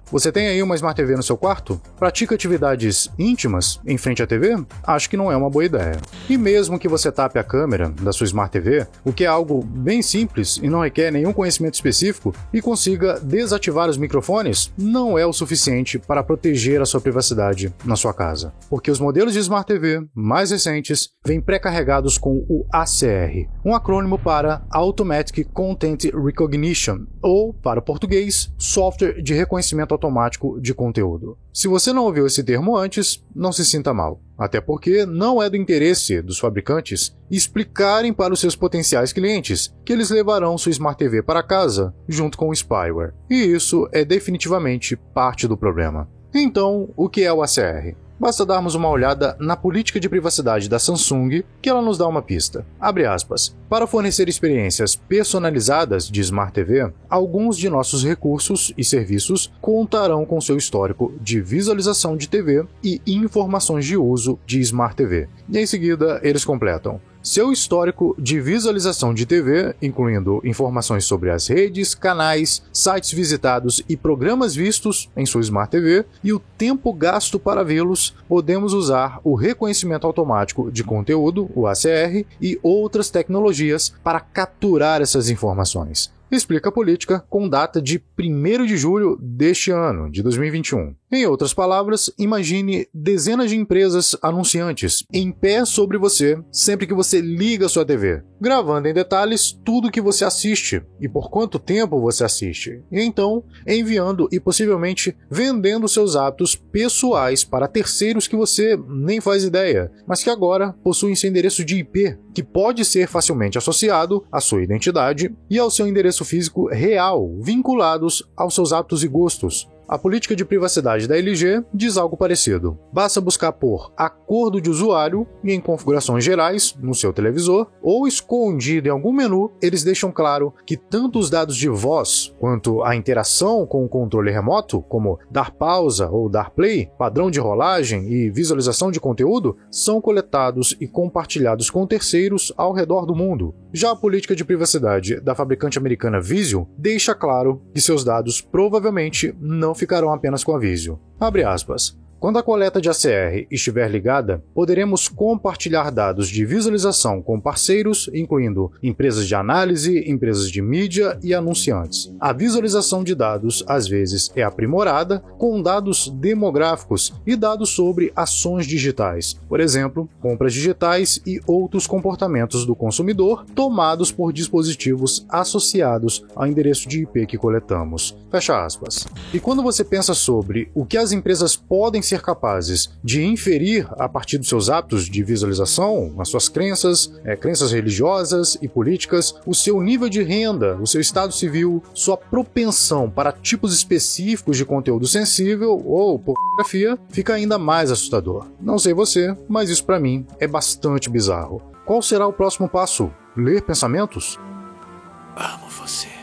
Você tem aí uma Smart TV no seu quarto? Pratica atividades íntimas em frente à TV? Acho que não é uma boa ideia. E mesmo que você tape a câmera da sua Smart TV, o que é algo bem simples e não requer nenhum conhecimento específico, e consiga desativar os microfones, não é o suficiente para proteger a sua privacidade na sua casa. Porque os modelos de Smart TV mais recentes vêm pré-carregados com o ACR, um acrônimo para Automatic Content Recognition, ou, para o português, Software de Reconhecimento Automático de Conteúdo. Se você não ouviu esse termo antes, não se sinta mal. Até porque não é do interesse dos fabricantes explicarem para os seus potenciais clientes que eles levarão sua Smart TV para casa junto com o spyware. E isso é definitivamente parte do problema. Então, o que é o ACR? Basta darmos uma olhada na política de privacidade da Samsung que ela nos dá uma pista. Abre aspas. Para fornecer experiências personalizadas de Smart TV, alguns de nossos recursos e serviços contarão com seu histórico de visualização de TV e informações de uso de Smart TV. E em seguida, eles completam. Seu histórico de visualização de TV, incluindo informações sobre as redes, canais, sites visitados e programas vistos em sua Smart TV e o tempo gasto para vê-los, podemos usar o reconhecimento automático de conteúdo, o ACR, e outras tecnologias para capturar essas informações. Explica a política com data de 1º de julho deste ano, de 2021. Em outras palavras, imagine dezenas de empresas anunciantes em pé sobre você sempre que você liga sua TV, gravando em detalhes tudo que você assiste e por quanto tempo você assiste, e então enviando e possivelmente vendendo seus hábitos pessoais para terceiros que você nem faz ideia, mas que agora possuem seu endereço de IP, que pode ser facilmente associado à sua identidade e ao seu endereço físico real, vinculados aos seus hábitos e gostos. A política de privacidade da LG diz algo parecido. Basta buscar por acordo de usuário e em configurações gerais no seu televisor ou escondido em algum menu, eles deixam claro que tanto os dados de voz quanto a interação com o controle remoto, como dar pausa ou dar play, padrão de rolagem e visualização de conteúdo, são coletados e compartilhados com terceiros ao redor do mundo. Já a política de privacidade da fabricante americana Vizio deixa claro que seus dados provavelmente não ficarão apenas com a Vizio. Abre aspas. Quando a coleta de ACR estiver ligada, poderemos compartilhar dados de visualização com parceiros, incluindo empresas de análise, empresas de mídia e anunciantes. A visualização de dados, às vezes, é aprimorada com dados demográficos e dados sobre ações digitais, por exemplo, compras digitais e outros comportamentos do consumidor tomados por dispositivos associados ao endereço de IP que coletamos. Fecha aspas. E quando você pensa sobre o que as empresas podem ser capazes de inferir a partir dos seus hábitos de visualização, as suas crenças religiosas e políticas, o seu nível de renda, o seu estado civil, sua propensão para tipos específicos de conteúdo sensível ou pornografia, fica ainda mais assustador. Não sei você, mas isso para mim é bastante bizarro. Qual será o próximo passo? Ler pensamentos? Amo você.